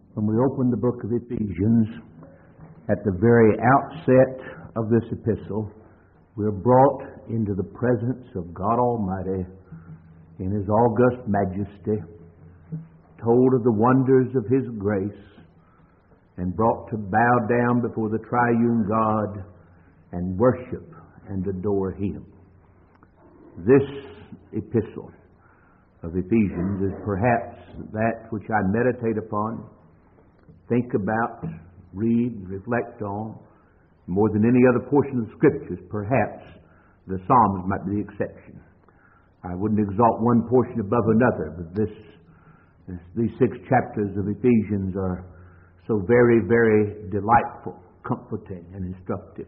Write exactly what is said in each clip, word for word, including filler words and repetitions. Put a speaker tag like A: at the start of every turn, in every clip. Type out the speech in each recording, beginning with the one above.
A: When we open the book of Ephesians, at the very outset of this epistle, we're brought into the presence of God Almighty in His august majesty, told of the wonders of His grace, and brought to bow down before the triune God and worship and adore Him. This epistle of Ephesians is perhaps that which I meditate upon, think about, read, reflect on, more than any other portion of the Scriptures. Perhaps the Psalms might be the exception. I wouldn't exalt one portion above another, but this, this these six chapters of Ephesians are so very, very delightful, comforting, and instructive.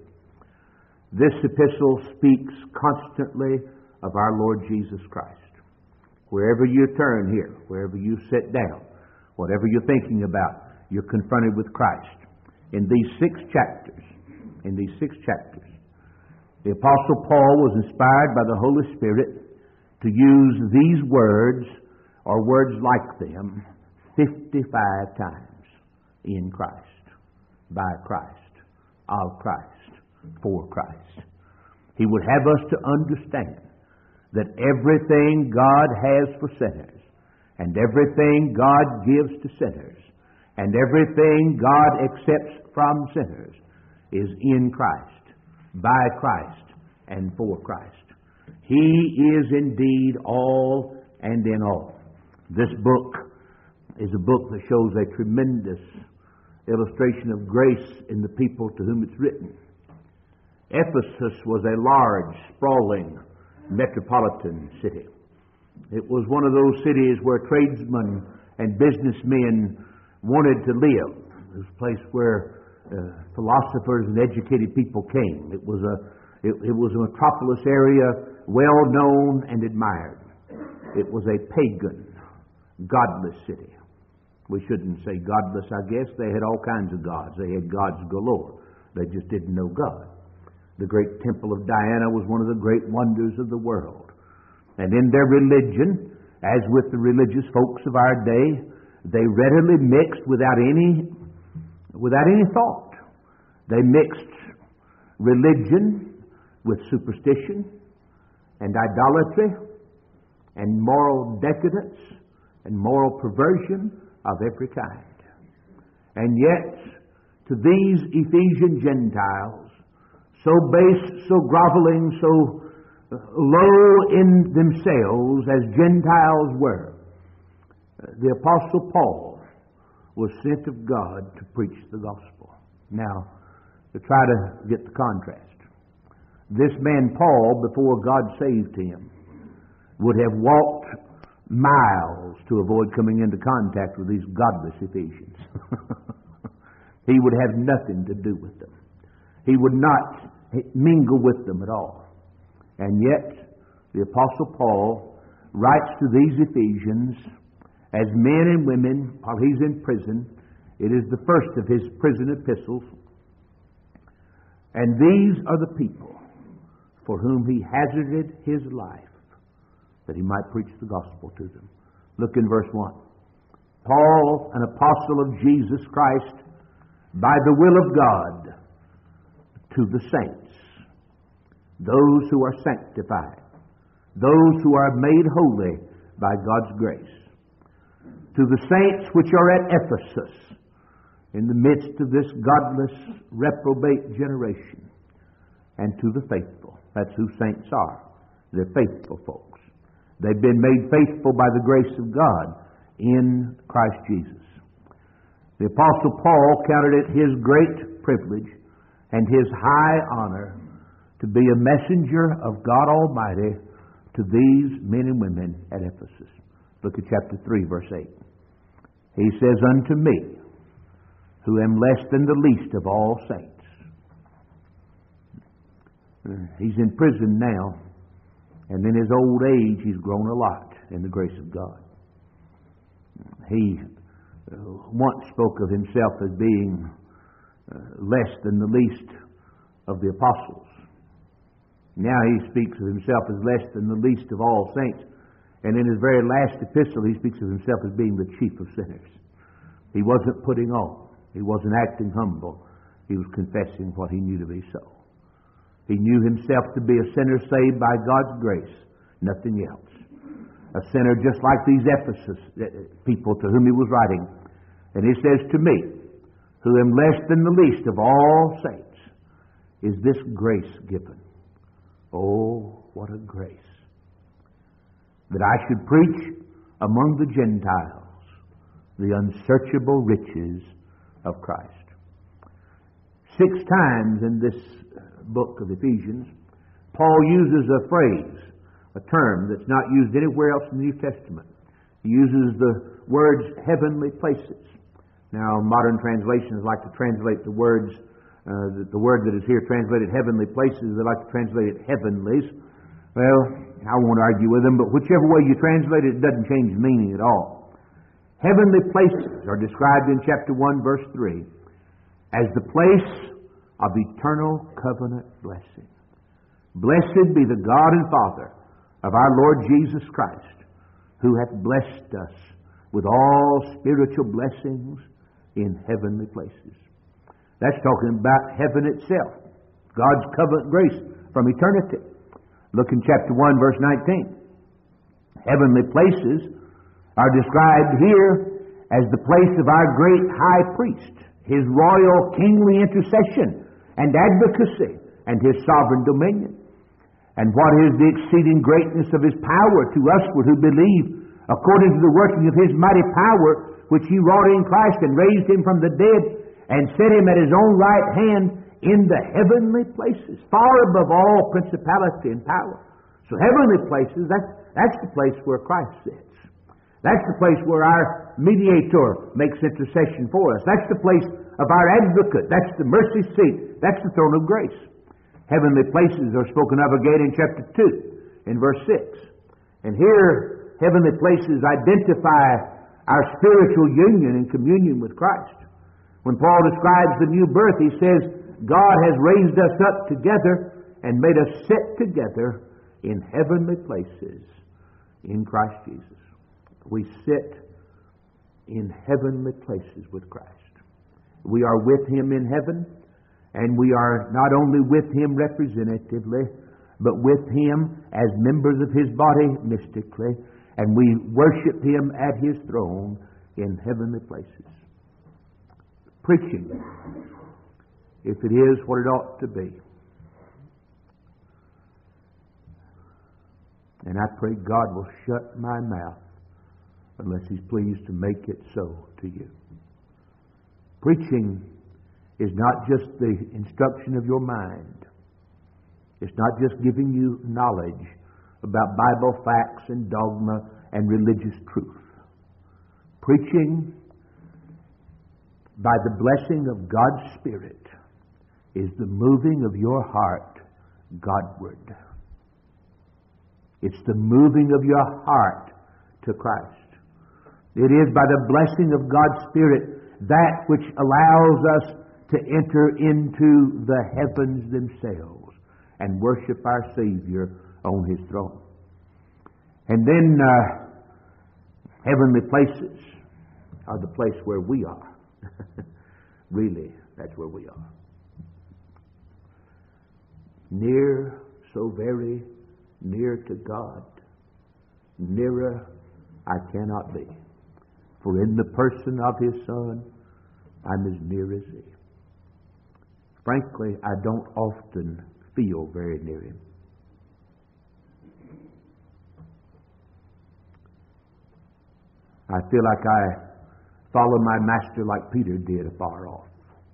A: This epistle speaks constantly of our Lord Jesus Christ. Wherever you turn here, wherever you sit down, whatever you're thinking about, you're confronted with Christ. In these six chapters, in these six chapters, the Apostle Paul was inspired by the Holy Spirit to use these words, or words like them, fifty-five times. In Christ, by Christ, of Christ, for Christ. He would have us to understand that everything God has for sinners, and everything God gives to sinners, and everything God accepts from sinners is in Christ, by Christ, and for Christ. He is indeed all and in all. This book is a book that shows a tremendous illustration of grace in the people to whom it's written. Ephesus was a large, sprawling, metropolitan city. It was one of those cities where tradesmen and businessmen wanted to live. It was a place where uh, philosophers and educated people came. It was a it, it was a metropolis area well known and admired. It was a pagan, godless city. We shouldn't say godless, I guess. They had all kinds of gods. They had gods galore. They just didn't know God. The great temple of Diana was one of the great wonders of the world. And in their religion, as with the religious folks of our day, they readily mixed without any, without any thought. They mixed religion with superstition and idolatry and moral decadence and moral perversion of every kind. And yet, to these Ephesian Gentiles, so base, so groveling, so low in themselves as Gentiles were, the Apostle Paul was sent of God to preach the gospel. Now, to try to get the contrast. This man Paul, before God saved him, would have walked miles to avoid coming into contact with these godless Ephesians. He would have nothing to do with them. He would not mingle with them at all. And yet, the Apostle Paul writes to these Ephesians as men and women while he's in prison. It is the first of his prison epistles. And these are the people for whom he hazarded his life that he might preach the gospel to them. Look in verse one. Paul, an apostle of Jesus Christ, by the will of God, to the saints, those who are sanctified, those who are made holy by God's grace, to the saints which are at Ephesus, in the midst of this godless, reprobate generation, and to the faithful. That's who saints are. They're faithful folks. They've been made faithful by the grace of God in Christ Jesus. The Apostle Paul counted it his great privilege and his high honor to be a messenger of God Almighty to these men and women at Ephesus. Look at chapter three, verse eight. He says, unto me, who am less than the least of all saints. He's in prison now, and in his old age he's grown a lot in the grace of God. He once spoke of himself as being less than the least of the apostles. Now he speaks of himself as less than the least of all saints. And in his very last epistle, he speaks of himself as being the chief of sinners. He wasn't putting on. He wasn't acting humble. He was confessing what he knew to be so. He knew himself to be a sinner saved by God's grace, nothing else. A sinner just like these Ephesus people to whom he was writing. And he says, to me, who am less than the least of all saints, is this grace given. Oh, what a grace. That I should preach among the Gentiles the unsearchable riches of Christ. Six times in this book of Ephesians, Paul uses a phrase, a term that's not used anywhere else in the New Testament. He uses the words heavenly places. Now, modern translations like to translate the words, uh, the, the word that is here translated heavenly places, they like to translate it heavenlies. Well, I won't argue with them, but whichever way you translate it, it doesn't change the meaning at all. Heavenly places are described in chapter one, verse three, as the place of eternal covenant blessing. Blessed be the God and Father of our Lord Jesus Christ, who hath blessed us with all spiritual blessings in heavenly places. That's talking about heaven itself, God's covenant grace from eternity. Look in chapter one, verse nineteen. Heavenly places are described here as the place of our great high priest, his royal kingly intercession and advocacy, and his sovereign dominion. And what is the exceeding greatness of his power to usward who believe, according to the working of his mighty power, which he wrought in Christ, and raised him from the dead, and set him at his own right hand in the heavenly places, far above all principality and power. So heavenly places, that's, that's the place where Christ sits. That's the place where our mediator makes intercession for us. That's the place of our advocate. That's the mercy seat. That's the throne of grace. Heavenly places are spoken of again in chapter two, in verse six. And here, heavenly places identify our spiritual union and communion with Christ. When Paul describes the new birth, he says, God has raised us up together and made us sit together in heavenly places in Christ Jesus. We sit in heavenly places with Christ. We are with Him in heaven, and we are not only with Him representatively, but with Him as members of His body mystically, and we worship Him at His throne in heavenly places. Preaching, if it is what it ought to be. And I pray God will shut my mouth unless He's pleased to make it so to you. Preaching is not just the instruction of your mind. It's not just giving you knowledge about Bible facts and dogma and religious truth. Preaching, by the blessing of God's Spirit, is the moving of your heart Godward. It's the moving of your heart to Christ. It is by the blessing of God's Spirit that which allows us to enter into the heavens themselves and worship our Savior on His throne. And then uh, heavenly places are the place where we are. Really, that's where we are. Near, so very near to God. Nearer I cannot be. For in the person of His Son, I'm as near as He. Frankly, I don't often feel very near Him. I feel like I follow my Master like Peter did afar off.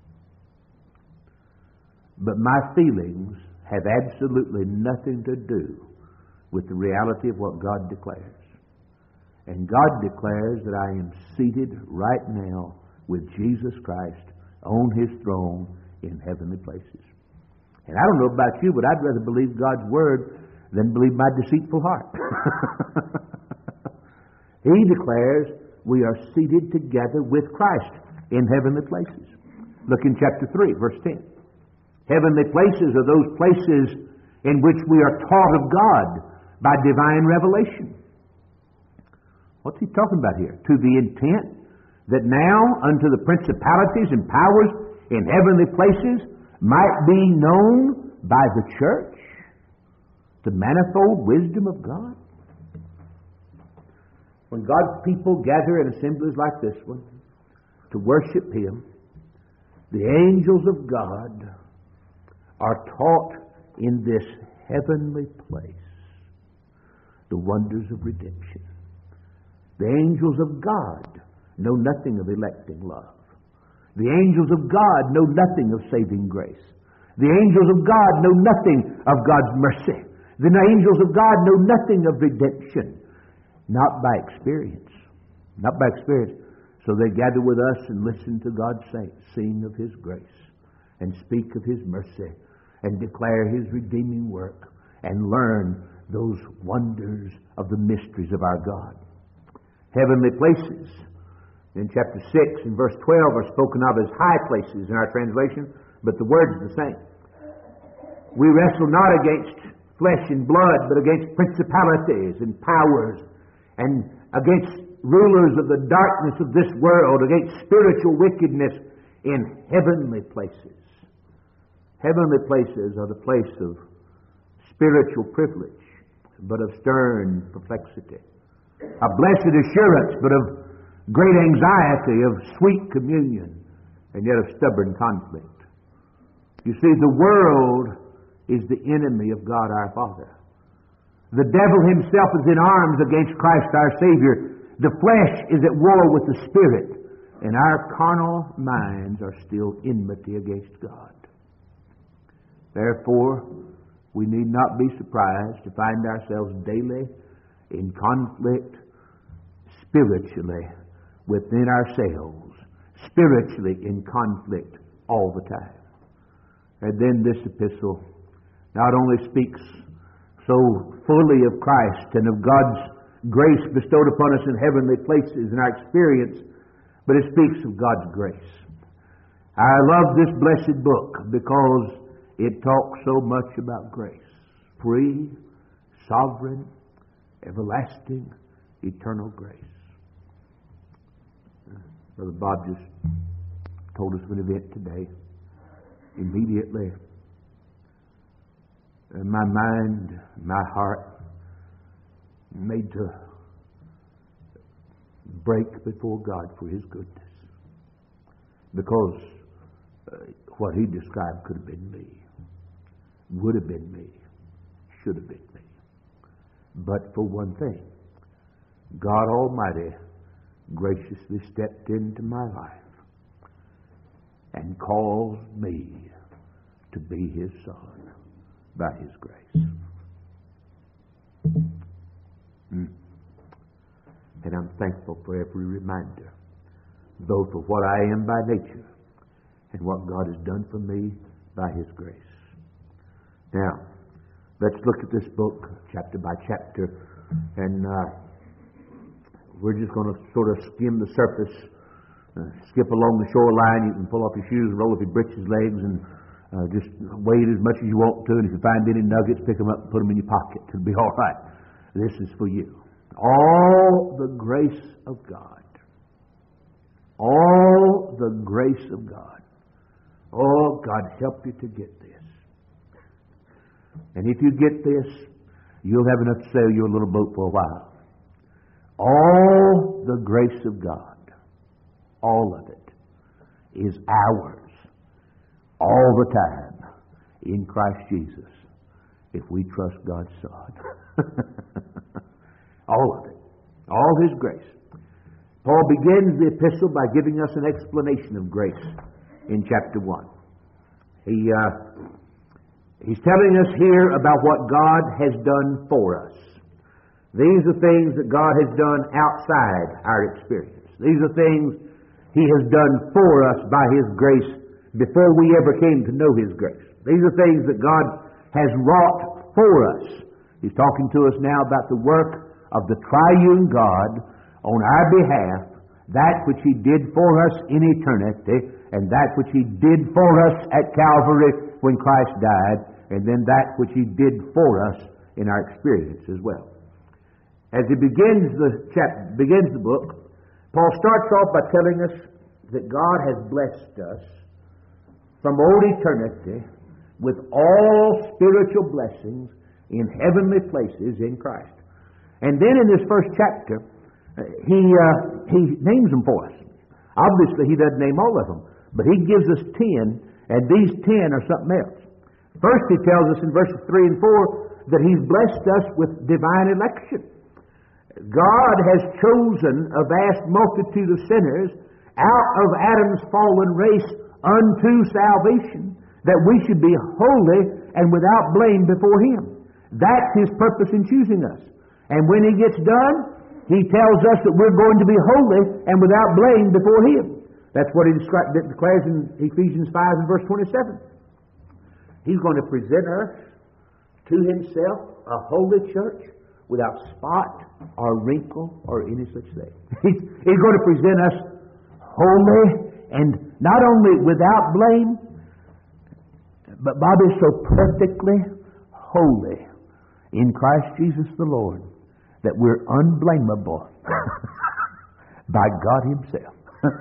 A: But my feelings have absolutely nothing to do with the reality of what God declares. And God declares that I am seated right now with Jesus Christ on His throne in heavenly places. And I don't know about you, but I'd rather believe God's Word than believe my deceitful heart. He declares we are seated together with Christ in heavenly places. Look in chapter three, verse ten. Heavenly places are those places in which we are taught of God by divine revelation. What's he talking about here? To the intent that now unto the principalities and powers in heavenly places might be known by the church the manifold wisdom of God. When God's people gather in assemblies like this one to worship Him, the angels of God are taught in this heavenly place the wonders of redemption. The angels of God know nothing of electing love. The angels of God know nothing of saving grace. The angels of God know nothing of God's mercy. The angels of God know nothing of redemption. Not by experience. Not by experience. So they gather with us and listen to God's saints sing of His grace and speak of His mercy and declare His redeeming work and learn those wonders of the mysteries of our God. Heavenly places in chapter six and verse twelve are spoken of as high places in our translation, but the word's the same. We wrestle not against flesh and blood, but against principalities and powers and against rulers of the darkness of this world, against spiritual wickedness in heavenly places. Heavenly places are the place of spiritual privilege, but of stern perplexity. A blessed assurance, but of great anxiety, of sweet communion, and yet of stubborn conflict. You see, the world is the enemy of God our Father. The devil himself is in arms against Christ our Savior. The flesh is at war with the Spirit, and our carnal minds are still enmity against God. Therefore, we need not be surprised to find ourselves daily in conflict spiritually within ourselves, spiritually in conflict all the time. And then this epistle not only speaks so fully of Christ and of God's grace bestowed upon us in heavenly places in our experience, but it speaks of God's grace. I love this blessed book because it talks so much about grace. Free, sovereign, everlasting, eternal grace. Brother Bob just told us of an event today. Immediately, in my mind, my heart made to break before God for His goodness. Because uh, what he described could have been me, would have been me, should have been me. But for one thing, God Almighty graciously stepped into my life and caused me to be His son by His grace. Mm. And I'm thankful for every reminder, both of what I am by nature and what God has done for me by His grace. Now, let's look at this book chapter by chapter, and uh, we're just going to sort of skim the surface, uh, skip along the shoreline. You can pull off your shoes, roll up your breeches legs, and uh, just wade as much as you want to. And if you find any nuggets, pick them up and put them in your pocket. It'll be all right. This is for you. All the grace of God. All the grace of God. Oh, God, help you to get this. And if you get this, you'll have enough to sail your little boat for a while. All the grace of God, all of it, is ours all the time in Christ Jesus if we trust God's Son. All of it. All His grace. Paul begins the epistle by giving us an explanation of grace in chapter one. He, uh, he's telling us here about what God has done for us. These are things that God has done outside our experience. These are things He has done for us by His grace before we ever came to know His grace. These are things that God has wrought for us. He's talking to us now about the work of the triune God on our behalf, that which He did for us in eternity, and that which He did for us at Calvary when Christ died, and then that which He did for us in our experience as well. As he begins the chapter, begins the book, Paul starts off by telling us that God has blessed us from old eternity with all spiritual blessings in heavenly places in Christ. And then in this first chapter, he uh, he names them for us. Obviously, he doesn't name all of them, but he gives us ten, and these ten are something else. First, he tells us in verses three and four that he's blessed us with divine election. God has chosen a vast multitude of sinners out of Adam's fallen race unto salvation, that we should be holy and without blame before Him. That's His purpose in choosing us. And when He gets done, He tells us that we're going to be holy and without blame before Him. That's what He describes, declares in Ephesians five and verse twenty-seven. He's going to present us to Himself a holy church without spot or wrinkle or any such thing. He's, he's going to present us holy and not only without blame, but Bobby, so perfectly holy in Christ Jesus the Lord that we're unblameable by God Himself.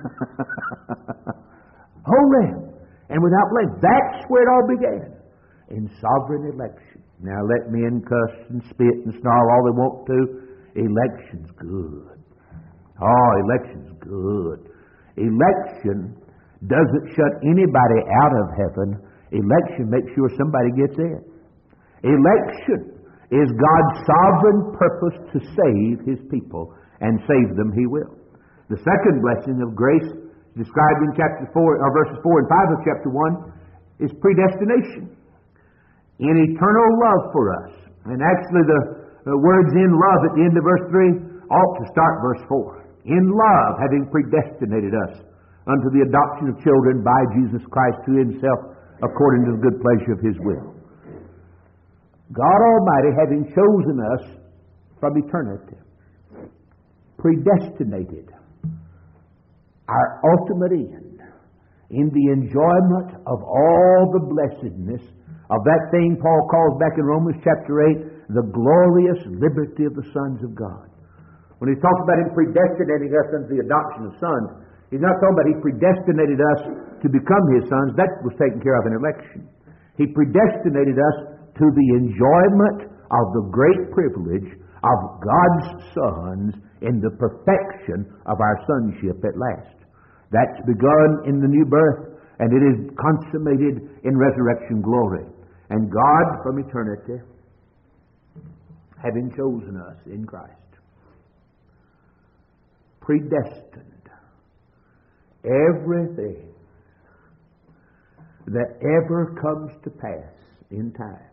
A: Holy and without blame. That's where it all began, in sovereign election. Now let men cuss and spit and snarl all they want to. Election's good. Oh, election's good. Election doesn't shut anybody out of heaven. Election makes sure somebody gets in. Election is God's sovereign purpose to save His people, and save them He will. The second blessing of grace, described in chapter four, or verses four and five of chapter one, is predestination. In eternal love for us. And actually the, the words in love at the end of verse three ought to start verse four. In love, having predestinated us unto the adoption of children by Jesus Christ to Himself, according to the good pleasure of His will. God Almighty, having chosen us from eternity, predestinated our ultimate end in the enjoyment of all the blessedness of that thing Paul calls back in Romans chapter eight, the glorious liberty of the sons of God. When he talks about Him predestinating us unto the adoption of sons, He's not talking about He predestinated us to become His sons. That was taken care of in election. He predestinated us to the enjoyment of the great privilege of God's sons in the perfection of our sonship at last. That's begun in the new birth, and it is consummated in resurrection glory. And God, from eternity, having chosen us in Christ, predestined everything that ever comes to pass in time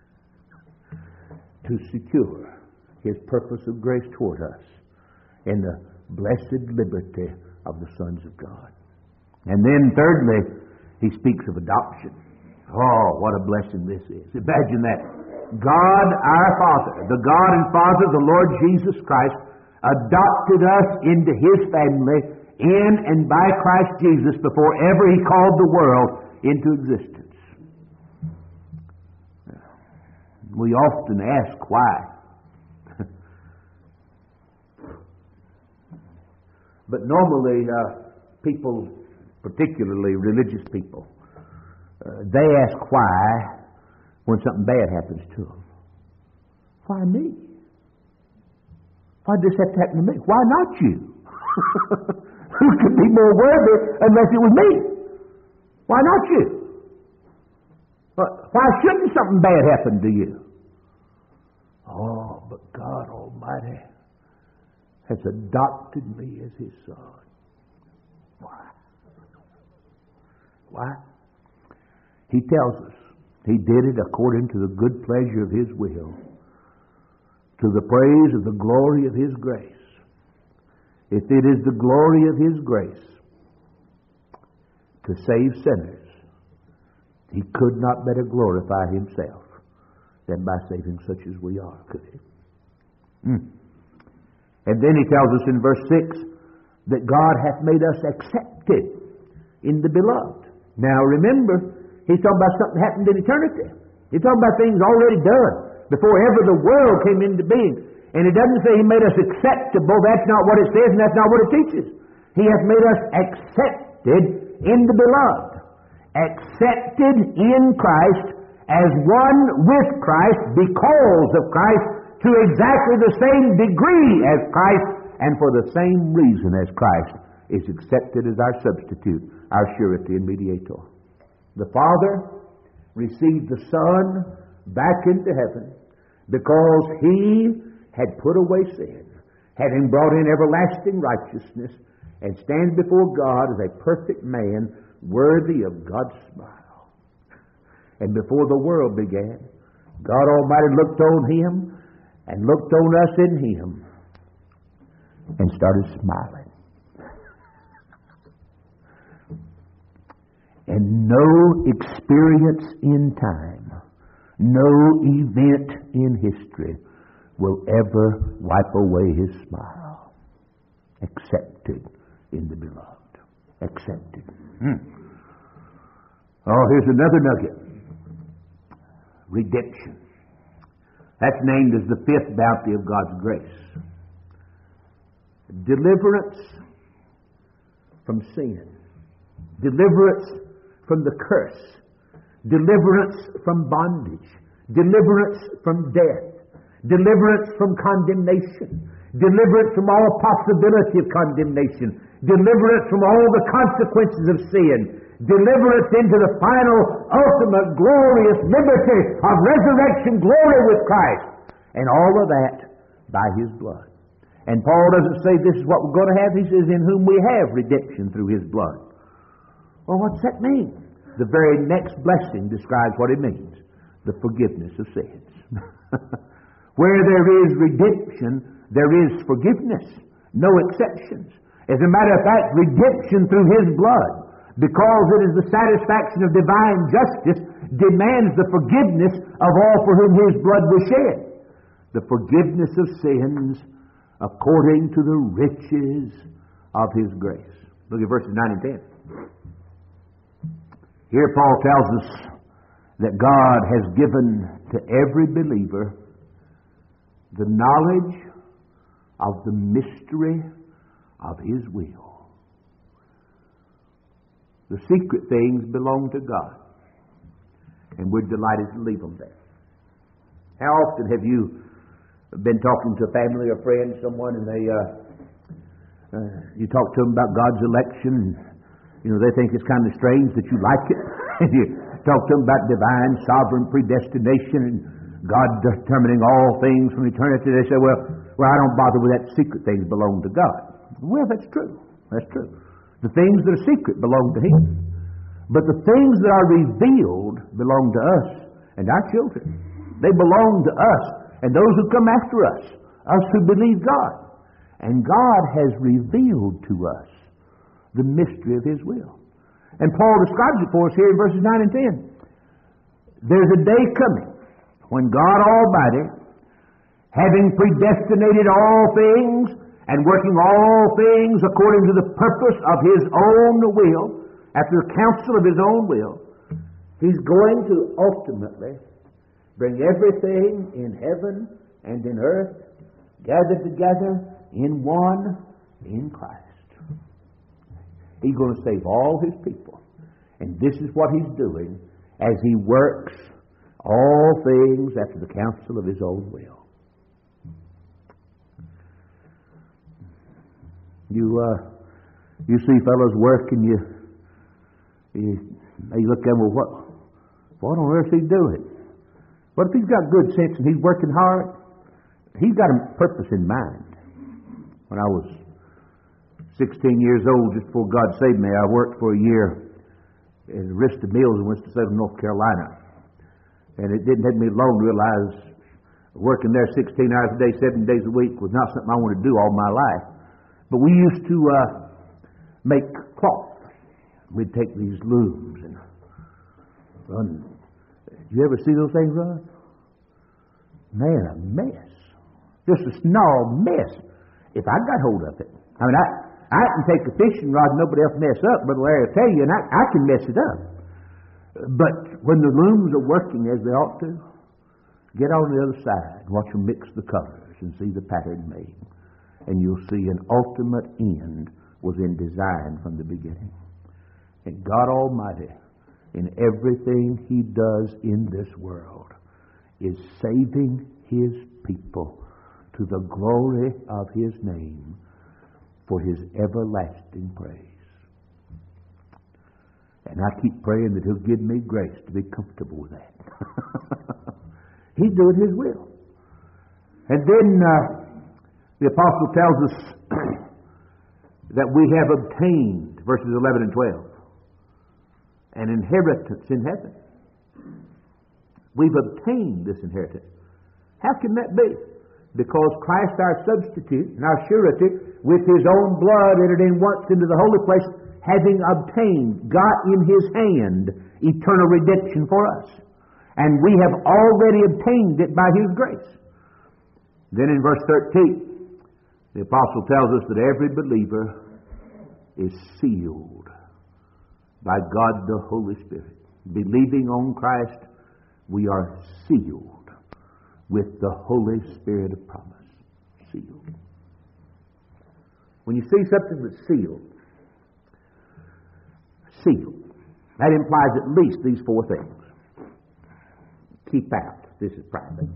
A: to secure His purpose of grace toward us in the blessed liberty of the sons of God. And then thirdly, He speaks of adoption. Oh, what a blessing this is. Imagine that. God our Father, the God and Father, the Lord Jesus Christ, adopted us into His family in and by Christ Jesus before ever He called the world into existence. We often ask why. But normally uh, people, particularly religious people, uh, they ask why when something bad happens to them. Why me? Why did this have to happen to me? Why not you? Who could be more worthy unless it was me? Why not you? Why shouldn't something bad happen to you? Oh, but God Almighty has adopted me as His son. Why? Why? He tells us He did it according to the good pleasure of His will, to the praise of the glory of His grace. If it is the glory of His grace to save sinners, He could not better glorify Himself than by saving such as we are, could He? Mm. And then He tells us in verse six that God hath made us accepted in the beloved. Now remember, He's talking about something happened in eternity. He's talking about things already done before ever the world came into being. And it doesn't say He made us acceptable. That's not what it says, and that's not what it teaches. He hath made us accepted in the Beloved. Accepted in Christ as one with Christ because of Christ to exactly the same degree as Christ and for the same reason as Christ is accepted as our substitute, our surety and mediator. The Father received the Son back into heaven because He had put away sin, having brought in everlasting righteousness, and stands before God as a perfect man, worthy of God's smile. And before the world began, God Almighty looked on Him and looked on us in Him and started smiling. And no experience in time, no event in history will ever wipe away His smile. Accepted in the Beloved. Accepted. Hmm. Oh, here's another nugget. Redemption. That's named as the fifth bounty of God's grace. Deliverance from sin. Deliverance from the curse. Deliverance from bondage. Deliverance from death. Deliverance from condemnation. Deliverance from all possibility of condemnation. Deliverance from all the consequences of sin. Deliverance into the final, ultimate, glorious liberty of resurrection glory with Christ. And all of that by His blood. And Paul doesn't say this is what we're going to have. He says, in whom we have redemption through His blood. Well, what's that mean? The very next blessing describes what it means. The forgiveness of sins. Where there is redemption, there is forgiveness. No exceptions. As a matter of fact, redemption through His blood, because it is the satisfaction of divine justice, demands the forgiveness of all for whom His blood was shed. The forgiveness of sins according to the riches of His grace. Look at verses nine and ten. Here Paul tells us that God has given to every believer the knowledge of the mystery of His will. The secret things belong to God, and we're delighted to leave them there. How often have you been talking to a family or friend, someone, and they uh, uh, you talk to them about God's election, and you know they think it's kind of strange that you like it, and you talk to them about divine, sovereign predestination and God determining all things from eternity. They say, well, well, I don't bother with that. Secret things belong to God. Well, that's true. That's true. The things that are secret belong to Him. But the things that are revealed belong to us and our children. They belong to us and those who come after us, us who believe God. And God has revealed to us the mystery of His will. And Paul describes it for us here in verses nine and ten. There's a day coming when God Almighty, having predestinated all things and working all things according to the purpose of His own will, after the counsel of His own will, He's going to ultimately bring everything in heaven and in earth gathered together in one, in Christ. He's going to save all His people. And this is what He's doing as He works all things after the counsel of His own will. You uh, you see fellows work and you, you, you look at them, well, what, what on earth is he doing? What if he's got good sense and he's working hard? He's got a purpose in mind. When I was sixteen years old, just before God saved me, I worked for a year at Arista Mills in Winston-Salem, North Carolina. And it didn't take me long to realize working there sixteen hours a day, seven days a week was not something I wanted to do all my life. But we used to uh, make cloth. We'd take these looms and run. Did you ever see those things run? Man, a mess. Just a snarled mess. If I got hold of it. I mean, I, I can take a fishing rod and nobody else mess up, but Larry will tell you, and I, I can mess it up. But when the looms are working as they ought to, get on the other side and watch them mix the colors colors and see the pattern made. And you'll see an ultimate end was in design from the beginning. And God Almighty, in everything He does in this world, is saving His people to the glory of His name for His everlasting praise. And I keep praying that He'll give me grace to be comfortable with that. He's doing His will. And then uh, the apostle tells us that we have obtained, verses eleven and twelve, an inheritance in heaven. We've obtained this inheritance. How can that be? Because Christ, our substitute and our surety, with His own blood entered in once into the holy place, having obtained, got in His hand eternal redemption for us. And we have already obtained it by His grace. Then in verse thirteen, the apostle tells us that every believer is sealed by God the Holy Spirit. Believing on Christ, we are sealed with the Holy Spirit of promise. Sealed. When you see something that's sealed, sealed, that implies at least these four things. Keep out. This is private.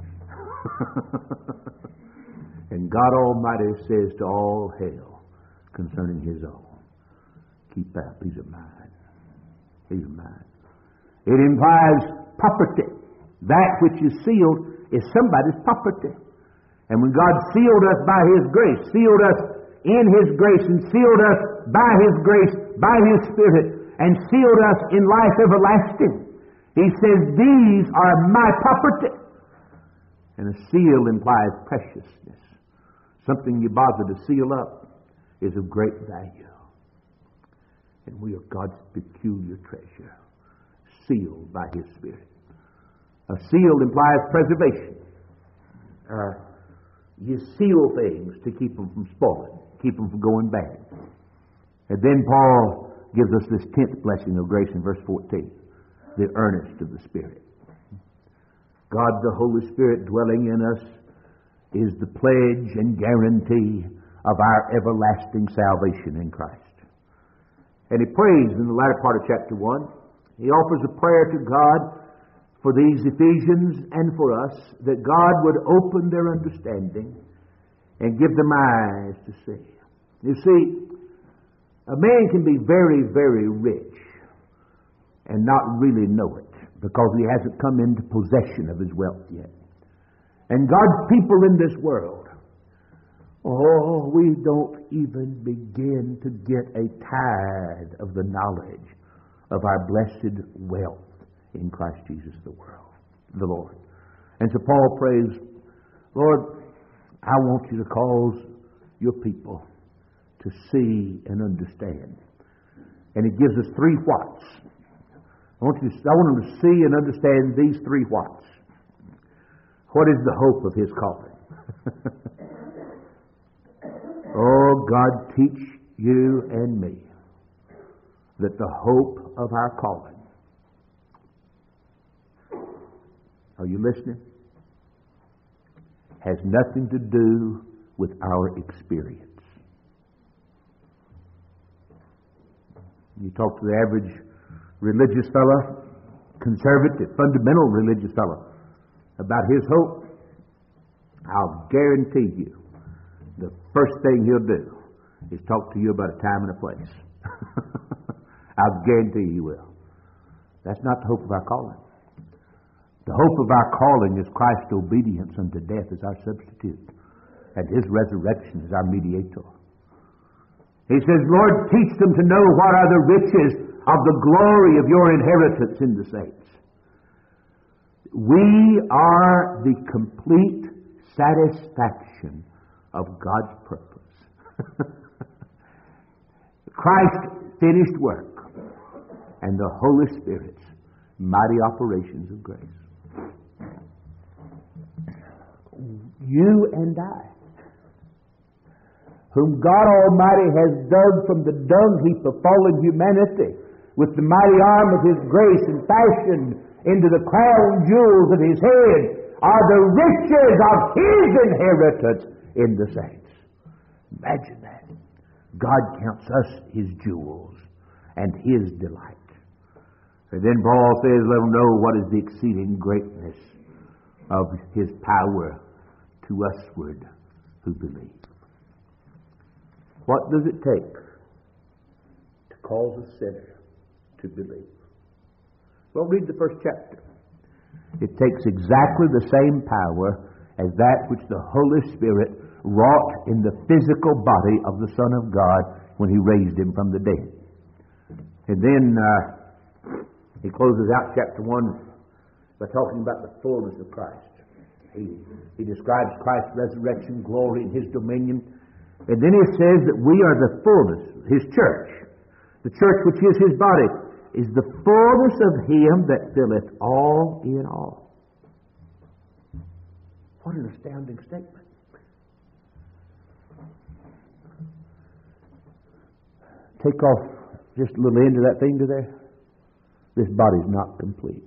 A: And God Almighty says to all hell concerning His own, keep out. These are mine. These are mine. It implies property. That which is sealed is somebody's property. And when God sealed us by His grace, sealed us in His grace, and sealed us by His grace, by His Spirit, and sealed us in life everlasting, He says, these are my property. And a seal implies preciousness. Something you bother to seal up is of great value. And we are God's peculiar treasure, sealed by His Spirit. A seal implies preservation. Uh, you seal things to keep them from spoiling, keep them from going bad. And then Paul gives us this tenth blessing of grace in verse fourteen, the earnest of the Spirit. God the Holy Spirit dwelling in us is the pledge and guarantee of our everlasting salvation in Christ. And he prays in the latter part of chapter one. He offers a prayer to God for these Ephesians and for us, that God would open their understanding and give them eyes to see. You see, a man can be very, very rich and not really know it because he hasn't come into possession of his wealth yet. And God's people in this world, oh, we don't even begin to get a tithe of the knowledge of our blessed wealth in Christ Jesus the world, the Lord. And so Paul prays, Lord, I want you to cause your people to see and understand. And he gives us three whats. I want you to, I want them to see and understand these three whats. What is the hope of his calling? Oh, God, teach you and me that the hope of our calling, are you listening? Has nothing to do with our experience. You talk to the average religious fellow, conservative, fundamental religious fellow, about his hope, I'll guarantee you the first thing he'll do is talk to you about a time and a place. I'll guarantee he will. That's not the hope of our calling. The hope of our calling is Christ's obedience unto death as our substitute, and His resurrection as our mediator. He says, Lord, teach them to know what are the riches of the glory of your inheritance in the saints. We are the complete satisfaction of God's purpose. Christ's finished work and the Holy Spirit's mighty operations of grace. You and I, whom God Almighty has dug from the dung heap of fallen humanity with the mighty arm of His grace and fashioned into the crown jewels of His head, are the riches of His inheritance in the saints. Imagine that. God counts us His jewels and His delight. And then Paul says, let them know what is the exceeding greatness of His power to usward who believe. What does it take to cause a sinner to believe? Well, read the first chapter. It takes exactly the same power as that which the Holy Spirit wrought in the physical body of the Son of God when He raised Him from the dead. And then uh, he closes out chapter one by talking about the fullness of Christ. He, he describes Christ's resurrection, glory, and His dominion. And then he says that we are the fullness, His church. The church which is His body is the fullness of Him that filleth all in all. What an astounding statement. Take off just a little end of that finger there. This body's not complete.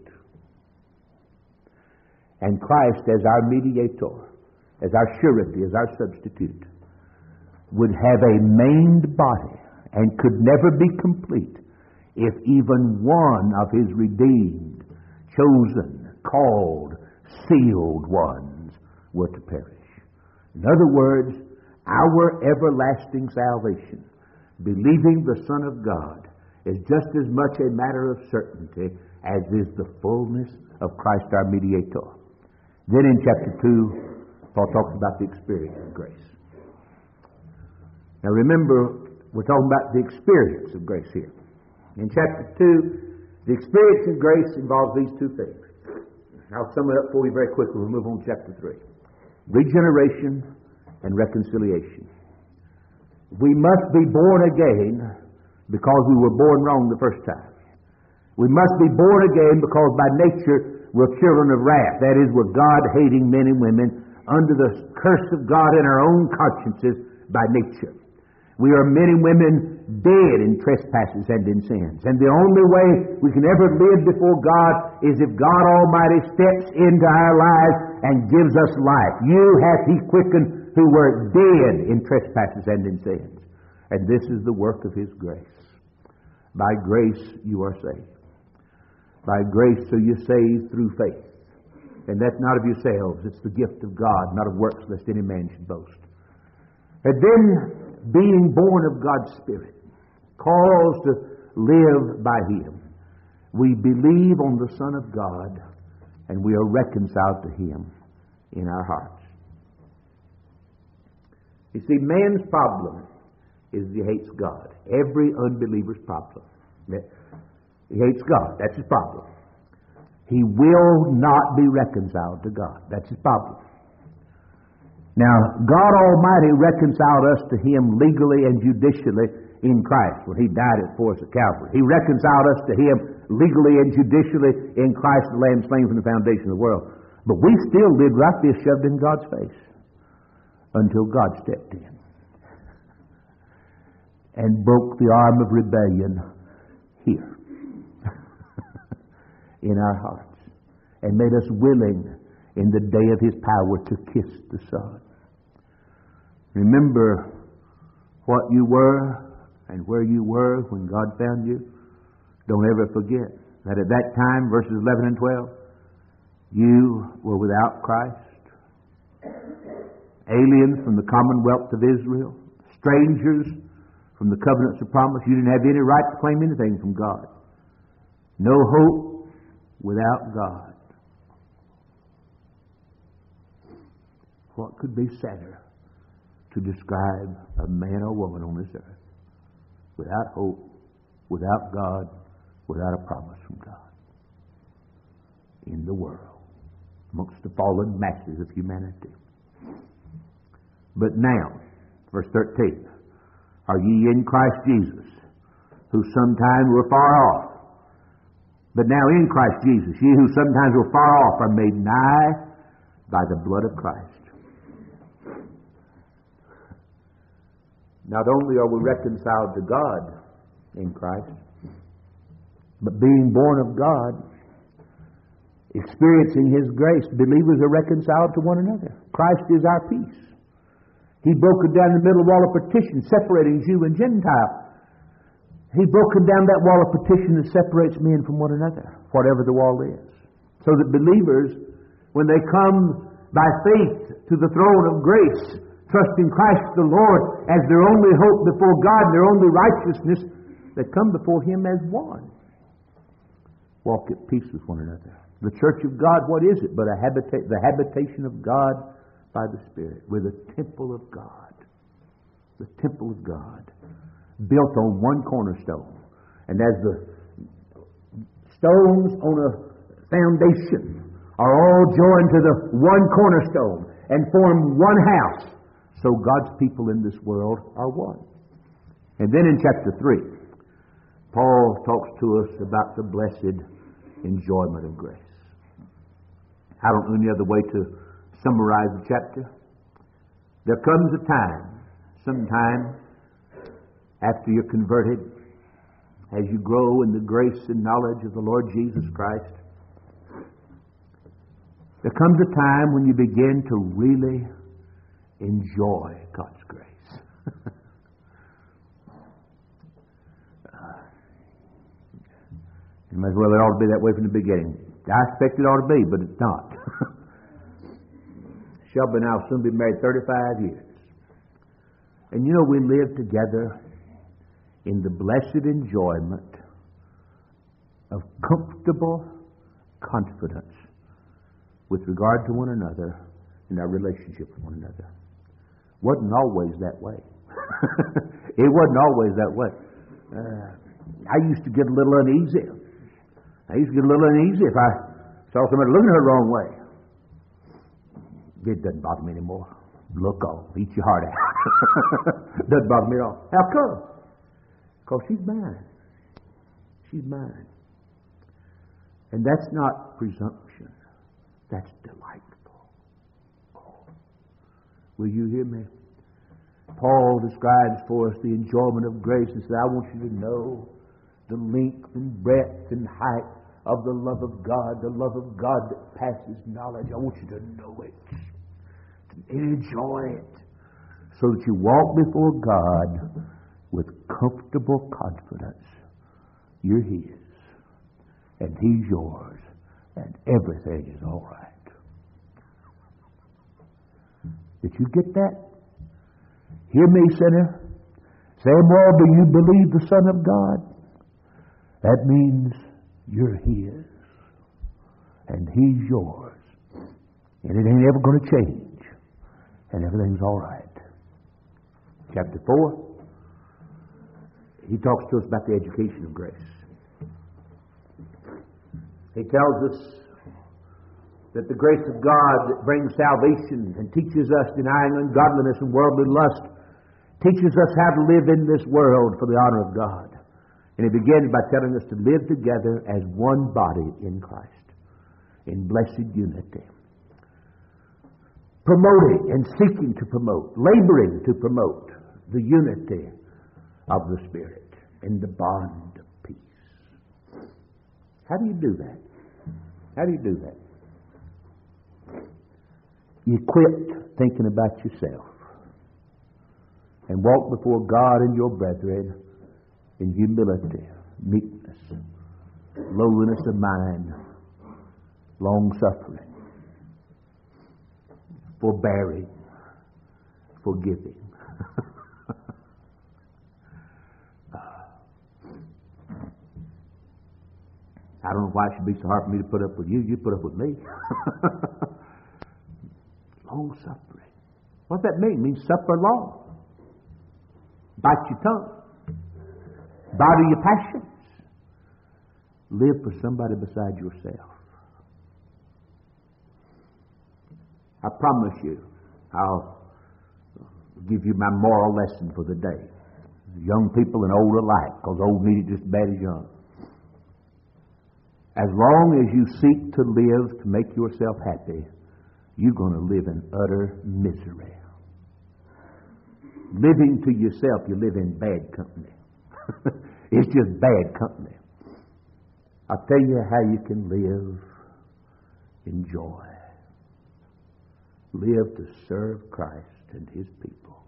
A: And Christ, as our mediator, as our surety, as our substitute, would have a maimed body and could never be complete if even one of His redeemed, chosen, called, sealed ones were to perish. In other words, our everlasting salvation, believing the Son of God, is just as much a matter of certainty as is the fullness of Christ our mediator. Then in chapter two, Paul talks about the experience of grace. Now remember, we're talking about the experience of grace here. In chapter two, the experience of grace involves these two things. I'll sum it up for you very quickly. We'll move on to chapter three. Regeneration and reconciliation. We must be born again because we were born wrong the first time. We must be born again because by nature we're children of wrath. That is, we're God-hating men and women under the curse of God in our own consciences by nature. We are men and women dead in trespasses and in sins. And the only way we can ever live before God is if God Almighty steps into our lives and gives us life. You hath He quickened who were dead in trespasses and in sins. And this is the work of His grace. By grace you are saved. By grace are you saved through faith. And that's not of yourselves. It's the gift of God, not of works, lest any man should boast. And then, being born of God's Spirit, caused to live by Him, we believe on the Son of God, and we are reconciled to Him in our hearts. You see, man's problem is he hates God. Every unbeliever's problem. He hates God. That's his problem. He will not be reconciled to God. That's his problem. Now, God Almighty reconciled us to Him legally and judicially in Christ when He died for us at Calvary. He reconciled us to Him legally and judicially in Christ, the Lamb slain from the foundation of the world. But we still lived right there shoved in God's face until God stepped in and broke the arm of rebellion here in our hearts and made us willing in the day of His power to kiss the Son. Remember what you were and where you were when God found you. Don't ever forget that at that time, verses eleven and twelve, you were without Christ, aliens from the commonwealth of Israel, strangers from the covenants of promise. You didn't have any right to claim anything from God. No hope without God. What could be sadder to describe a man or woman on this earth without hope, without God, without a promise from God in the world, amongst the fallen masses of humanity? But now, verse thirteen, are ye in Christ Jesus, who sometime were far off? But now in Christ Jesus, ye who sometimes were far off are made nigh by the blood of Christ. Not only are we reconciled to God in Christ, but being born of God, experiencing His grace. Believers are reconciled to one another. Christ is our peace. He broke down the middle wall of partition, separating Jew and Gentile. He broke down that wall of partition that separates men from one another, whatever the wall is. So that believers, when they come by faith to the throne of grace, trusting Christ the Lord as their only hope before God, their only righteousness, they come before Him as one. Walk at peace with one another. The church of God, what is it but a habita- the habitation of God by the Spirit? We're the temple of God. The temple of God, built on one cornerstone. And as the stones on a foundation are all joined to the one cornerstone and form one house, so God's people in this world are one. And then in chapter three, Paul talks to us about the blessed enjoyment of grace. I don't know any other way to summarize the chapter. There comes a time, sometime after you're converted, as you grow in the grace and knowledge of the Lord Jesus Christ, there comes a time when you begin to really enjoy God's grace. You might as well, it ought to be that way from the beginning. I expect it ought to be, but it's not. Shelby and I will soon be married thirty-five years. And you know, we live together in the blessed enjoyment of comfortable confidence with regard to one another and our relationship with one another. Wasn't always that way. It wasn't always that way. Uh, I used to get a little uneasy. I used to get a little uneasy if I saw somebody looking at her the wrong way. It doesn't bother me anymore. Look on, eat your heart out. Doesn't bother me at all. How come? Because she's mine. She's mine. And that's not presumption. That's delightful. Oh. Will you hear me? Paul describes for us the enjoyment of grace and says, I want you to know the length and breadth and height of the love of God, the love of God that passes knowledge. I want you to know it, to enjoy it, so that you walk before God with comfortable confidence. You're His, and He's yours, and everything is all right. Did you get that? Hear me, sinner. Samuel, do you believe the Son of God? That means you're His, and He's yours, and it ain't ever going to change, and everything's all right. Chapter four, he talks to us about the education of grace. He tells us that the grace of God that brings salvation and teaches us denying ungodliness and worldly lust, teaches us how to live in this world for the honor of God. And he begins by telling us to live together as one body in Christ, in blessed unity. Promoting and seeking to promote, laboring to promote the unity of the Spirit in the bond of peace. How do you do that? How do you do that? You quit thinking about yourself and walk before God and your brethren in humility, meekness, lowliness of mind, long-suffering, forbearing, forgiving. I don't know why it should be so hard for me to put up with you. You put up with me. Long-suffering. What's that mean? It means suffer long. Bite your tongue. Bottle your passions. Live for somebody beside yourself. I promise you, I'll give you my moral lesson for the day. Young people and old alike, because old need it just as bad as young. As long as you seek to live to make yourself happy, you're going to live in utter misery. Living to yourself, you live in bad company. It's just bad company. I'll tell you how you can live in joy. Live to serve Christ and His people.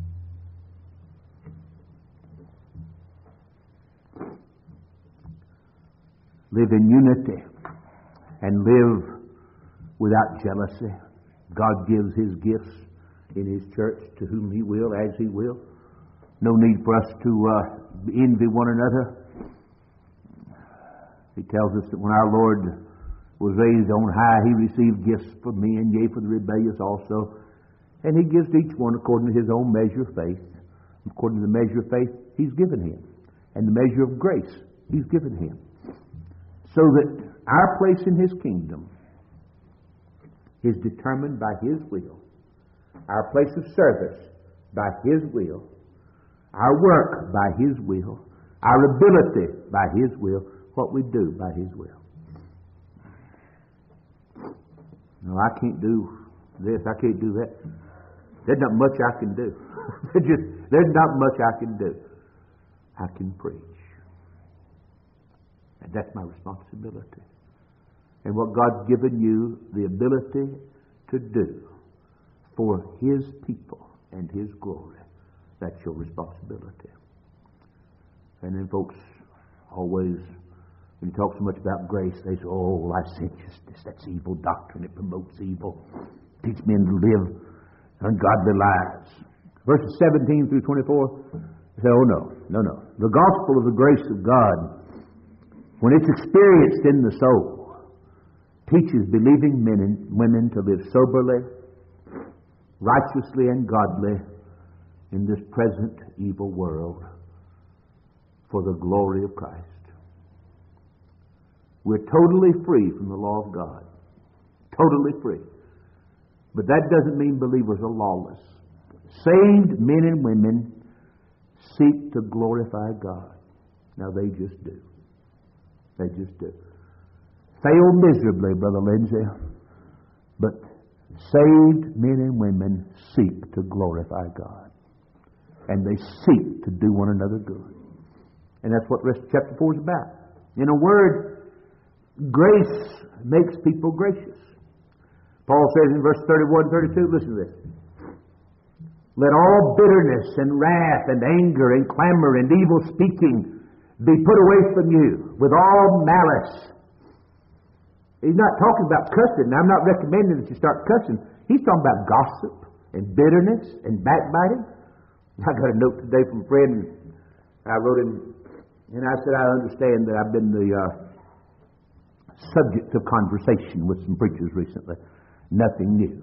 A: Live in unity and live without jealousy. God gives His gifts in His church to whom He will, as He will. No need for us to uh, envy one another. He tells us that when our Lord was raised on high, He received gifts from men, yea, for the rebellious also. And He gives to each one according to His own measure of faith. According to the measure of faith He's given him, and the measure of grace He's given him. So that our place in His kingdom is determined by His will. Our place of service by His will. Our work by His will. Our ability by His will. What we do by His will. No, I can't do this. I can't do that. There's not much I can do. there's, just, there's not much I can do. I can preach. And that's my responsibility. And what God's given you the ability to do for His people and His glory, that's your responsibility. And then folks always, when you talk so much about grace, they say, oh, licentiousness, that's evil doctrine. It promotes evil. Teach men to live ungodly lives. Verses seventeen through twenty-four, they say, oh, no, no, no. The gospel of the grace of God, when it's experienced in the soul, teaches believing men and women to live soberly, righteously, and godly in this present evil world for the glory of Christ. We're totally free from the law of God. Totally free. But that doesn't mean believers are lawless. Saved men and women seek to glorify God. Now they just do. They just do. Fail miserably, Brother Lindsay. But saved men and women seek to glorify God. And they seek to do one another good. And that's what the rest of chapter four is about. In a word, grace makes people gracious. Paul says in verse thirty-one and thirty-two, listen to this. Let all bitterness and wrath and anger and clamor and evil speaking be put away from you with all malice. He's not talking about cussing. Now, I'm not recommending that you start cussing. He's talking about gossip and bitterness and backbiting. I got a note today from a friend. I wrote him, and I said, I understand that I've been the uh, subject of conversation with some preachers recently. Nothing new.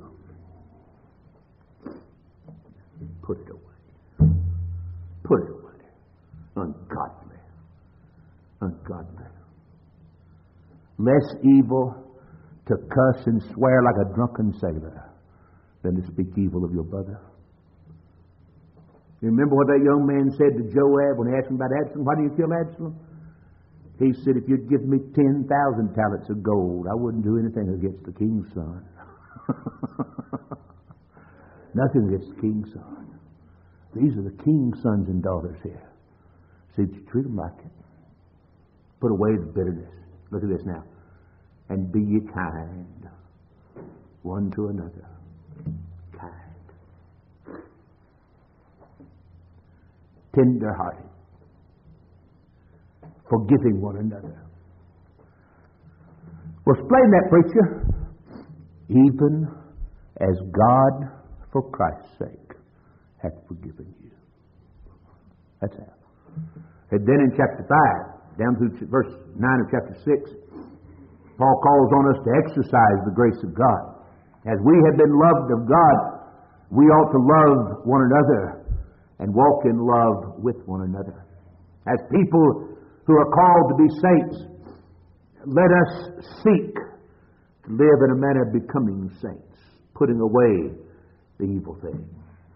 A: Put it away. Put it away. Ungodly. Ungodly. Less evil to cuss and swear like a drunken sailor than to speak evil of your brother. You remember what that young man said to Joab when he asked him about Absalom? Why do you kill Absalom? He said, if you'd give me ten thousand talents of gold, I wouldn't do anything against the king's son. Nothing against the king's son. These are the king's sons and daughters here. See, you treat them like it. Put away the bitterness. Look at this now. And be ye kind one to another. Kind. Tender-hearted. Forgiving one another. Well, explain that, preacher. Even as God, for Christ's sake, hath forgiven you. That's how. And then in chapter five, down through verse nine of chapter six, Paul calls on us to exercise the grace of God. As we have been loved of God, we ought to love one another and walk in love with one another. As people who are called to be saints, let us seek to live in a manner becoming saints, putting away the evil thing.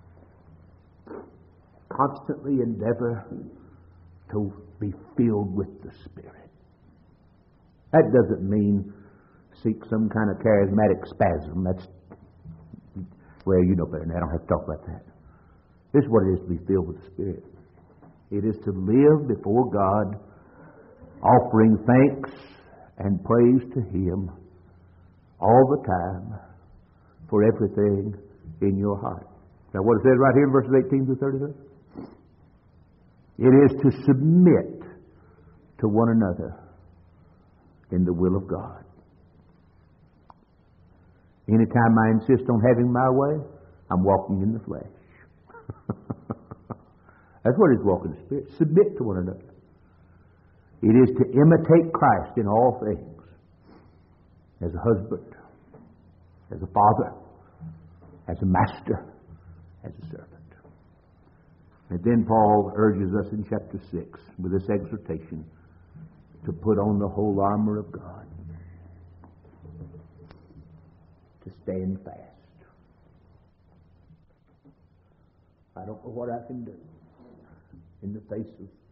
A: Constantly endeavor to be filled with the Spirit. That doesn't mean seek some kind of charismatic spasm. That's, well, you know better than that. I don't have to talk about that. This is what it is to be filled with the Spirit. It is to live before God, offering thanks and praise to Him all the time for everything in your heart. Now what it says right here in verses eighteen through thirty-three? It is to submit to one another in the will of God. Anytime I insist on having my way, I'm walking in the flesh. That's what it is, walking in the Spirit. Submit to one another. It is to imitate Christ in all things. As a husband, as a father, as a master, as a servant. And then Paul urges us in chapter six with this exhortation to put on the whole armor of God, to stand fast. I don't know what I can do in the face of